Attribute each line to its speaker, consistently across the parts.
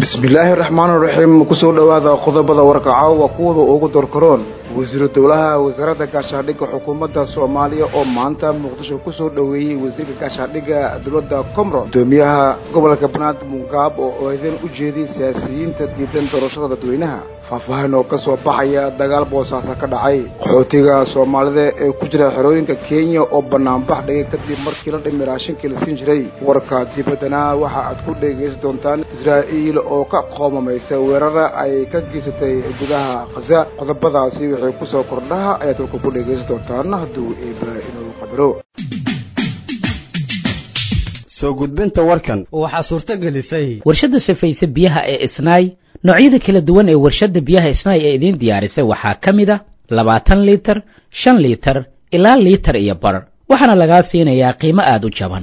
Speaker 1: بسم الله الرحمن الرحيم كسو دواada qodobada warkaca waa kuwada ugu dorkaroon wasiir dawlaha wasaaradda gaashaandhigga xukuumadda Soomaaliya oo maanta Muqdisho ku soo dhaweeyay wasiirka gaashaandhigga dawladda Komro doomiyaha gobolka Banaadir Mugaab oo idin u jeediyay siyaasiyiinta diidan doorashada dadweynaha faahfaahin oo ka soo baxaya dagaal boosaaso ka dhacay qaxootiga Soomaalida ee ku jira xerooyinka Kenya oo banaanbax dhigay kadib markii la dhimay raashinkii la siin jiray warka dibadana waxa aad ku dhageysan doontaan Israa'iil oo ka qoomamaysa weerara ay ka geysatay gudaha Gaza qodobadaasi waxay ku soo kordhaha ayaad ku dhageysan doontaan hadduu inuu qadaro
Speaker 2: soo gudbinta warkan
Speaker 3: waxa suurta gelisay
Speaker 4: warshada safaysa biyaha ee Isnaay noocyada kala duwan ee warshada biyaha Isnaay ee idin diyaarisay waxa kamid ah 20 litir 5 litir ilaa litir iyo bar waxaana laga siinayaa qiimo aad u jaban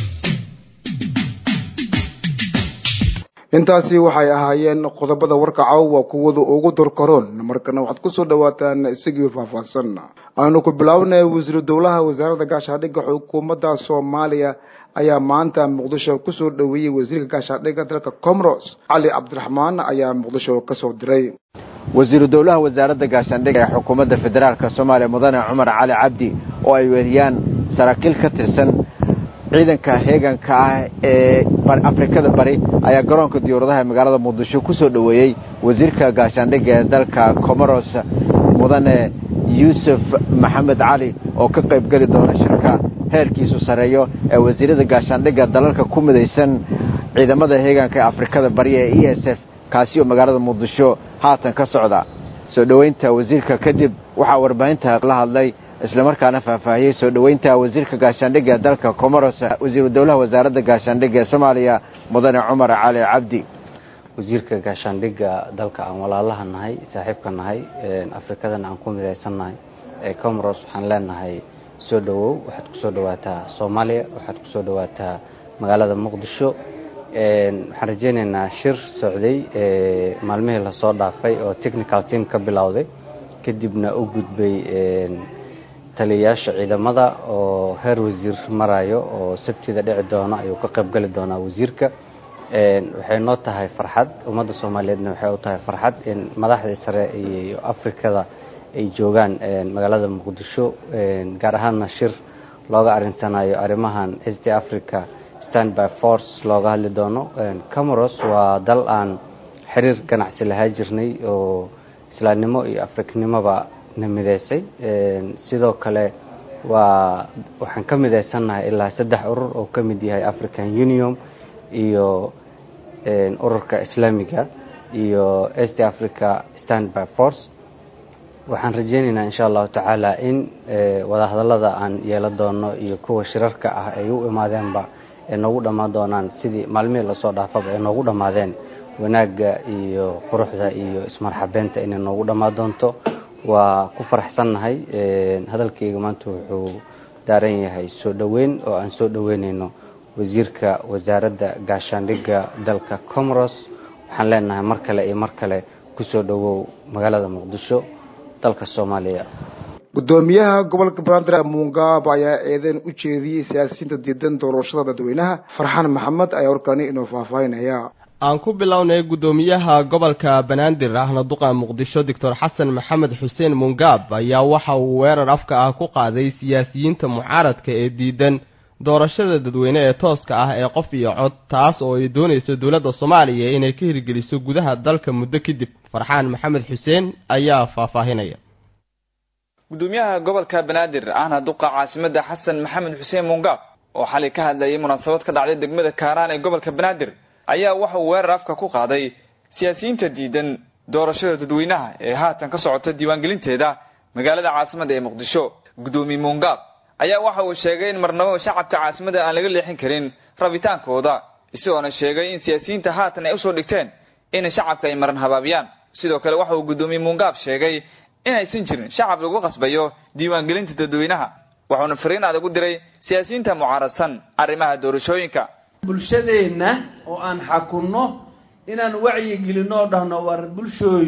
Speaker 1: intaasi waxay ahaayeen qodobada warkaca waa kuwada ugu dorkaroon markana waxaad ku soo dhawaataan isagii faahfaahsan aanu ku bilaabnay wasiir dawlaha wasaaradda gaashaandhigga xukuumadda Soomaaliya ayaa maanta Muqdisho ku soo dhaweeyay wasiirka gaashaandhigga dalka Comoros Ali Abdiraxmaan ayaa Muqdisho ka soo diray
Speaker 5: wasiir dawlaha wasaaradda gaashaandhigga ee xukuumadda federaalka Soomaaliya mudane Cumar Cali Cabdi oo ay weeriyaan saraakiil ka tirsan ciidanka heeganka ah ee Afrikada bari ayaa garoonka diyaaradaha magaalada Muqdisho ku soo dhaweeyay wasiirka gaashaandhigga ee dalka Comoros mudane Yusuf Maxamed Ali oo ka qayb gali doona shirka heerkiisu sareeyo ee wasiirada gaashaandhigga dalalka ku midaysan ciidamada heeganka ee Afrikada bari ee ESF kaasi oo magaalada Muqdisho haatan ka socda soo dhaweynta wasiirka kadib waxa warbaahinta la hadlay isla markaana faahfaahiyay soo dhaweynta wasiirka gaashaandhigga dalka Comoros wasiir dawlaha wasaaradda gaashaandhigga ee Soomaaliya mudane Cumar Cali Cabdi
Speaker 3: wasiirka gaashaandhigga dalka aan walaalaha nahay saaxiibka nahay Afrikadana aan ku midaysanahay ee Comoros waxaan leenahay soo dhawow waxaad ku soo dhawaataa Soomaaliya waxaad ku soo dhawaataa magaalada Muqdisho waxaan rajaynaynaa shir socday maalmihii la soo dhaafay oo technical team ka bilowday kadibna u gudbay taliyayaasha ciidamada oo heer wasiir marayo oo sabtida dhici doona ayuu ka qayb gali doonaa wasiirka waxay noo tahay farxad ummadda Soomaaliyeedna waxay u tahay farxad in madaxda sare iyo Afrikada ay joogaan magaalada Muqdisho gaar ahaan shir looga arinsanayo arimahan East Africa Standby Force looga hadli doono Comoros waa dal aan xiriir ganacsi lahaa jirnay oo islaamnimo iyo afrikanimoba namideysay sidoo kale waxaan ka mideysanahay ilaa 3 urur oo ka mid yahay African Union iyo ururka Islaamiga iyo East Africa Standby Force waxaan rajaynaynaa insha Allah taala in wada hadallada aan yeelan doono iyo kuwa shirarka ah ay u imaadeenba ee noogu dhamaan doonaan sidii maalmihii la soo dhaafay ay noogu dhamaadeen wanaaga iyo quruxda iyo ismarxabeenta inay noogu dhamaan doonto waa ku faraxsanahay hadalkayga maanta wuxuu daaran yahay soo dhaweyn oo aan soo dhaweynayno wasiirka wasaaradda gaashaandhigga dalka Comoros waxaan leenahay mar kale ku soo dhawow magaalada Muqdisho dalka Soomaaliya
Speaker 1: gudoomiyaha gobolka Banaadir Mugaab ayaa eedan u jeediyay siyaasiyiinta diidan doorashada dadweynaha Farxaan Maxamed ayaa warkani inoo faahfaahinaya
Speaker 6: aan ku bilownay gudoomiyaha gobolka Banaadir ahna duqa Muqdisho Dr. Xasan Maxamed Xuseen Mugaab ayaa waxa uu weerar afka ah ku qaaday siyaasiyiinta mucaaradka ee diidan doorashada dadweyne ee tooska ah ee qof iyo cod taas oo ay doonayso dawladda Soomaaliya inay ka hirgeliso gudaha dalka muddo kadib Farxaan Maxamed Xuseen ayaa faahfaahinaya
Speaker 7: gudoomiyaha gobolka Banaadir ahna duqa caasimadda Xasan Maxamed Xuseen Mugaab oo xalay ka hadlayay munaasabad ka dhacday degmada Kaaraan ee gobolka Banaadir ayaa waxa uu weerar afka ku qaaday siyaasiyiinta diidan doorashada dadweynaha ee haatan ka socota diiwaangelinteeda magaalada caasimadda ee Muqdisho gudoomiye Mugaab ayaa waxa uu sheegay in marnabo shacabka caasimadda aan laga leexin karin rabitaankooda isagoo sheegay in siyaasiyiinta haatan ay u soo dhigteen in shacabka ay maran habaabiyaan sidoo kale waxa uu gudoomiye Mugaab sheegay in aysan jirin shacab lagu qasbayo diiwaangelinta dadweynaha waxaana fariin adag u diray siyaasiyiinta mucaaradsan arrimaha doorashooyinka
Speaker 8: bulshadeena oo aan xakunno inaan wacyi gelino dhahno war bulshooy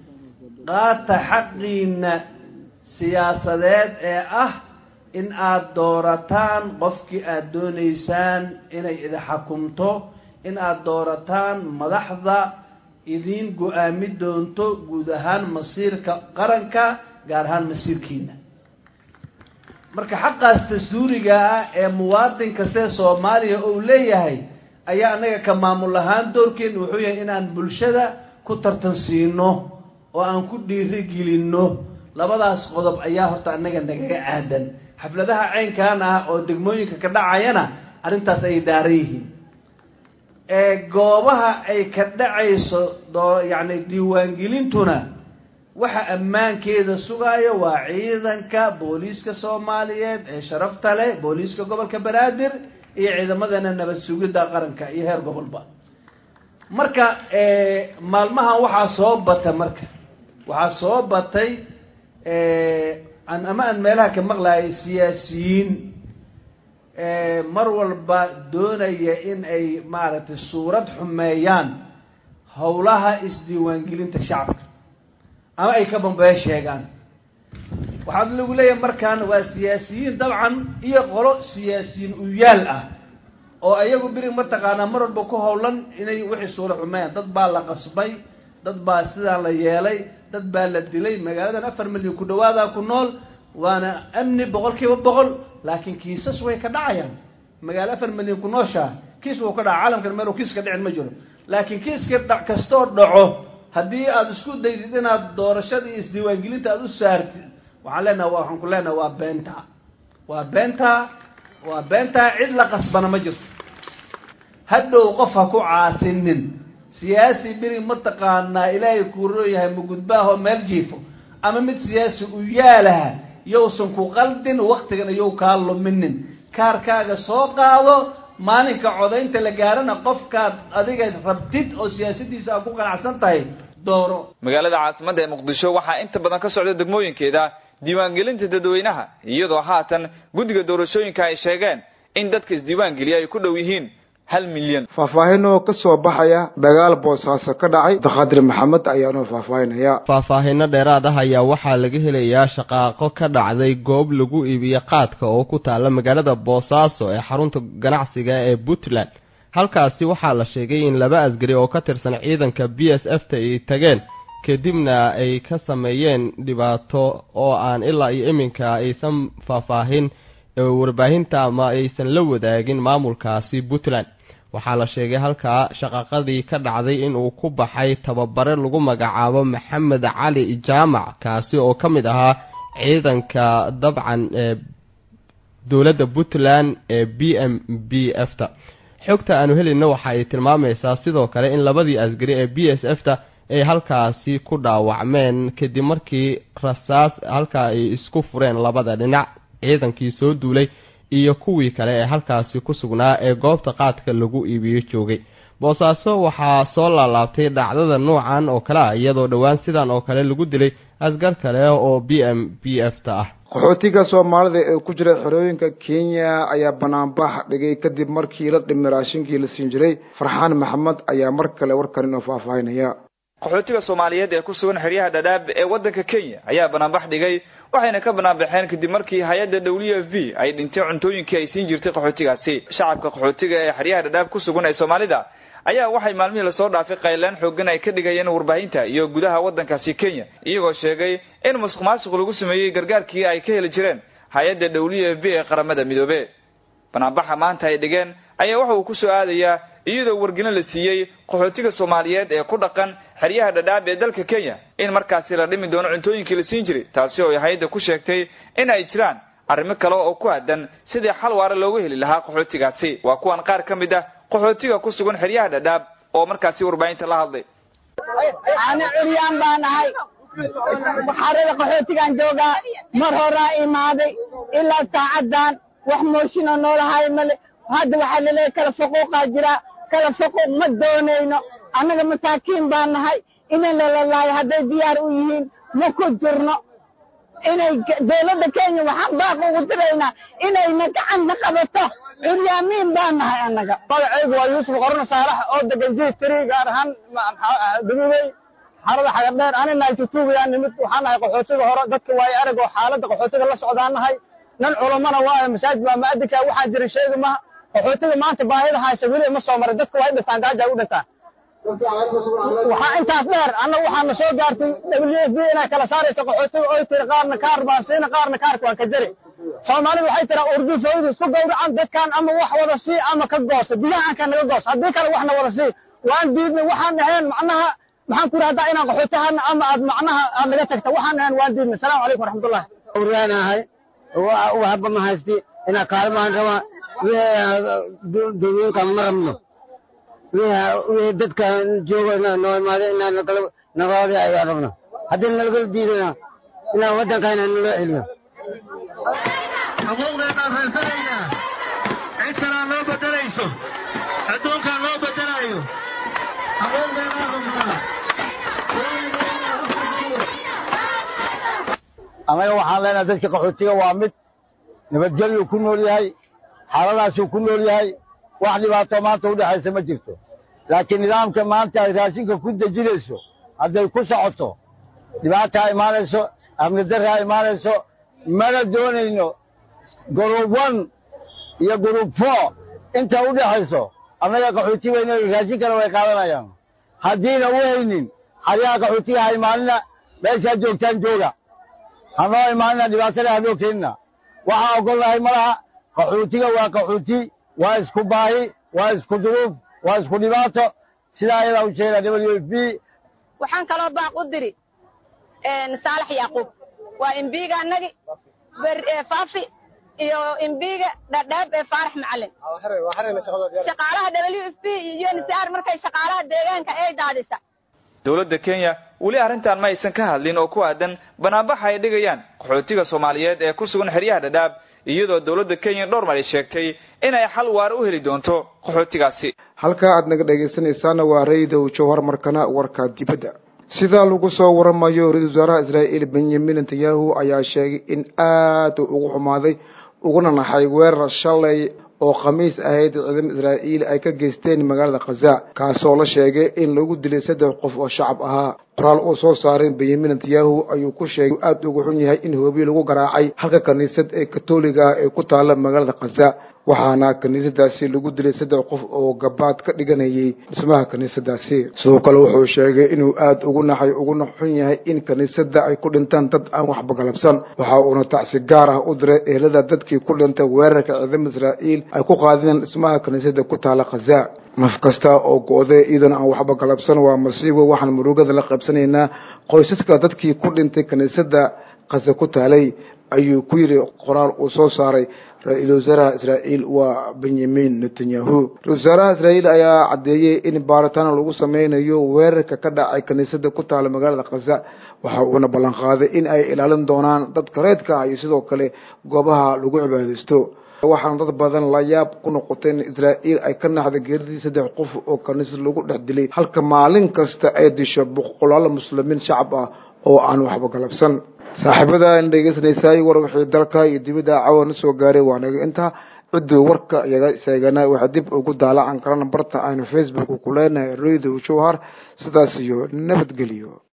Speaker 8: qaata xaqiina siyaasadeed ee ah in aad doorataan qofkii aad doonaysaan inay idin xukunto in aad doorataan madaxda idiin go-aami doonto guud ahaan masiirka qaranka gaar ahaan masiirkiina marka xaqaas dastuuriga ah ee muwaadin kastee soomaaliya uu leeyahay ayaa anaga ka maamul ahaan doorkeena wuxuu yahay inaan bulshada ku tartansiino oo aan ku dhiirigelinno labadaas qodob ayaa horta anaga nagaga aadan xafladaha caynkan ah oo degmooyinka ka dhacayana arrintaas ay daaran yihiin goobaha ay ka dhacayso yacni diiwaangelintuna waxa ammaankeeda sugaayo waa ciidanka booliiska soomaaliyeed ee sharafta leh booliiska gobolka banaadir iyo ciidamadana nabad sugidda qaranka iyo heer gobolba marka maalmahan waxaa soo batay ama aan meelaha ka maqlaayay siyaasiyiin mar walba doonaya in ay maaragtay suurad xumeeyaan howlaha isdiiwaangelinta shacabka ama ay ka bambeeyo sheegaan waxaa lagu leeyahay markaan waa siyaasiyiin dabcan iyo qolo siyaasiyiin u yaal ah oo ayagu beri mataqaanaa mar walba ku howlan inay wixii suura xumeeyaan dad baa la qasbay dad baa sidaan la yeelay dad baa la dilay magaaladan 4 milyan ku dhawaada ku nool waana amni 100% laakiin kiisas way ka dhacayaan magaalo 4 milyan ku noosha kiis uu ka dhaca caalamkan meel kiis ka dhicin ma jiro laakiin kiiska dhac kasto dhaco haddii aad isku daydid inaad doorashadii isdiiwaangelinta aad u saartid waxaan ku leenahay waa beenta cid la qasbana ma jirto hadhow qof ha ku caasinin siyaasi beri mataqaanaa ilaahay kuu rooyahay mugudbaaho meel jiifo ama mid siyaasi u yaalaha yowsan ku qaldin waqtigan iyow kaa luminin kaarkaaga soo qaado maalinka codaynta la gaarana qofkaad adiga rabtid oo siyaasadiisa aad ku qanacsan tahay dooro
Speaker 7: magaalada caasimadda ee muqdisho waxaa inta badan ka socda degmooyinkeeda diiwaangelinta dadweynaha iyadoo haatan guddiga doorashooyinka ay sheegeen in dadka isdiiwaangeliya ay ku dhow yihiin 1 milyan
Speaker 1: faahfaahin oo ka soo baxaya dagaal boosaaso ka dhacay Daqaadir Maxamed ayaana faahfaahinaya
Speaker 6: faahfaahinno dheeraad ah ayaa waxaa laga helayaa shaqaaqo ka dhacday goob lagu iibiyo qaadka oo ku taala magaalada Boosaaso ee xarunta ganacsiga ee Puntland halkaasi waxaa la sheegay in 2 askari oo ka tirsan ciidanka BSF ay tageen kadibna ay ka sameeyeen dhibaato oo aan ilaa iyo iminka aysan faahfaahin warbaahinta ama aysan la wadaagin maamulkaasi Puntland waxaa la sheegay halka shaqaqadii ka dhacday in uu ku baxay tababare lagu magacaabo Maxamed Cali Jaamac kaasi oo kamid ahaa ciidanka dabcan dawladda Puntland ee BMBF-ta xogta aanu helinno waxa ay tilmaamaysaa sidoo kale in 2 askari ee BSF-ta ay halkaasi ku dhaawacmeen kadib markii rasaas halka ay isku fureen labada dhinac ciidankii soo duulay iyo kuwii kale ee halkaasi ku sugnaa ee goobta qaadka lagu iibiyo joogay Boosaaso waxaa soo laalaabtay dhacdada noocan oo kale iyadoo dhawaan sidan oo kale lagu dilay asgar kale oo BMBF-ta ah
Speaker 1: qaxootiga Soomaalida ee ku jira xerooyinka Kenya ayaa banaanbax dhigay kadib markii la dhimay raashinkii la siin jiray Farxaan Maxamed ayaa mar kale warkan oo faahfaahinaya
Speaker 7: qaxootiga Soomaaliyeed ee ku sugan xeryaha Dadaab ee wadanka Kenya ayaa banaanbax dhigay waxayna ka banaanbaxeen kadib markii hay'adda WFP ay dhintay cuntooyinkii ay siin jirtay qaxootigaasi shacabka qaxootiga ee xeryaha Dadaab ku sugan ee Soomaalida ayaa waxay maalmihii la soo dhaafay qaylaan xooggan ay ka dhigayeen warbaahinta iyo gudaha wadankaasi Kenya iyagoo sheegay in musuqmaasuq lagu sameeyay gargaarkii ay ka heli jireen hay'adda WFP ee qaramada midoobay banaanbaxa maanta ay dhigeen ayaa waxa uu ku soo aadayaa iyadoo wargelin la siiyay qaxootiga Soomaaliyeed ee ku dhaqan xeryaha Dadaab ee dalka Kenya in markaasi la dhimi doono cuntooyinkii la siin jiray taasi oo hay'adda ku sheegtay in ay jiraan arrimo kale oo ku aadan sidii xal waara loogu heli lahaa qaxootigaasi waa kuwan qaar ka mid ah qaxootiga ku sugan xeryaha Dadaab oo markaasi warbaahinta la hadlay
Speaker 9: ana curiyaan baan ahay xarada qaxootigan jooga mar hore imaaday ilaa saacadan wax mooshin oo lahay male hadda waxa la leeyahay kala faquuqa jira kala faquuq ma doonayno annaga masaakiin baan nahay inaan la laayo hadday diyaar u yihiin ma ku jirno inay dawladda Kenya waxaan baaq ugu diraynaa inay gacan qabato curyaamiin baan nahay annaga magacaygu waa Yuusuf Qorno Saalax oo degan G3 gaar ahaan dugubay xarada xagadheer ana 92 yaan nimid waxaan nahay qaxootiga hore dadka way arag oo xaaladda qaxootiga la socdaan nahay nan culimana waa masaajid baa maadinka waxaa jira sheega ma qaxootiga maanta baahida haysa weli ma soo maray dadka way dhintaan gaaja u dhintaan waxaa intaas dheer annagu waxaana soo gaartay WFP inay kala saarayso qaxootiga oy tiri qaarna kaar baan siina qaarna kaarka waan ka jari soomaalidu waxay tiraa urdu fawdi isku gowracan dadkan ama wax wada sii ama ka goosa biyahanka naga goos haddii kale waxna wada sii waan diidnay waxaan ahayn macnaha maxaan ku rahdaa inaan qaxootahana ama aad macnaha aad naga tagta waxaan ahayn waan diidnay salaamu calaykum waraxmatullahi
Speaker 10: uryaanahay waxba ma haysti inaa kaalmaan rabaa dowooyinka ma rabno wixii dadka jooga noo imaada inaan nagooda ayaan rabno haddii nalagala diidana inaan waddankayna naloo celiyo
Speaker 11: xuquuqdeennaan raysanaynaa cid kalaa noo bedelayso adduunkaa noo bedelayo xuquuqdeennaan rabnaa
Speaker 10: annaga waxaan leenahay dadka qaxootiga waa mid nabadgelyu ku nool yahay xaaladaasuu ku nool yahay wax dhibaato maanta u dhexaysa ma jirto laakiin nidaamka maanta ay raashinka ku dejinayso hadday ku socoto dhibaataa imaanayso amni darraa imaanayso mana doonayno group 1 iyo group 4 inta u dhexayso annaga qaxootiga inay raashinkana way qaadanayaan haddiina u haynin xaryaha qaxootiga ha imaanina meeshaa joogtaan jooga hanoo imaanina dhibaatada hanoo keenina waxaan ogolnahay ma laha qaxootiga waa qaxooti waa isku baahi waa isku duruuf waa isku dhibaato sidaa ayadaa u sheegna WFP
Speaker 12: waxaan kaloo baaq u diri saalax yaaquub waa imbiga annagi faafi iyo imbiga dhadhaab ee faarax macalin shaqaalaha WFP iyo UNHCR markay shaqaalaha deegaanka ay daadisa
Speaker 7: dowladda Kenya wali arrintan ma aysan ka hadlin oo ku aadan banaanbaxa ay dhigayaan qaxootiga Soomaaliyeed ee ku sugan xeryaha dhadhaab iyadoo dowladda Kenya dhowr mar ay sheegtay inay xal waara u heli doonto qaxootigaasi
Speaker 1: halka aad naga dhageysanaysaan waa Radio Jowhar markana warka dibadda sida lagu soo waramayo ra'iisul wasaaraha Israa'iil Benjamin Netanyahu ayaa sheegay in aad ugu xumaaday uguna naxay weerar shalay oo khamiis ahayd ciidamada Israa'iil ay ka geysteen magaalada Gaza kaasoo la sheegay in lagu dilay 3 qof oo shacab ahaa qoraal oo soo saaray Benjamin Netanyahu ayuu ku sheegay aad ugu xun yahay in hoobiye lagu garaacay halka kaniisad ee Katoliga ee ku taala magaalada Gaza waxaana kaniisadaasi lagu dilay 3 qof oo gabaad ka dhiganayay dhismaha kaniisadaasi sidoo kale wuxuu sheegay inuu aad ugu naxay uguna xun yahay in kaniisada ay ku dhintaan dad aan waxba galabsan waxa uuna tacsi gaar ah u diray ehelada dadkii ku dhintay weerarka ciidamada Israa'iil ay ku qaadeen dhismaha kaniisada ku taala Gaza naf kasta oo go'day iidan aan waxba galabsan waa masiibo waxaan murugada la qaybsanaynaa qoysaska dadkii ku dhintay kaniisada Gaza ku taalay ayuu ku yiri qoraal uu soo saaray ra'iisul wasaaraha Israa'iil waa Benjamin Netanyahu ra'iisul wasaaraha Israa'iil ayaa cadeeyay in baaritaan lagu sameynayo weerarka ka dhacay kaniisada ku taala magaalada Gaza waxa uu ballan qaaday in ay ilaalin doonaan dadka reedka iyo sidoo kale goobaha lagu cibaadeysto waxaan dad badan la yaab ku noqotay in Israa'iil ay ka naxday geeridii 3 qof oo kaniisad lagu dhex dilay halka maalin kasta ay disho boqolaal muslimiin shacab ah oo aan waxba galabsan saaxiibada in dhageysanayay war wixii dalka iyo dibadda caawin soo gaaray waanaga inta cidii warka iyaga sheegana waxa dib ugu daalacaan karana barta aynu Facebook ku leenahay Radio Jowhar sidaas iyo nabadgelyo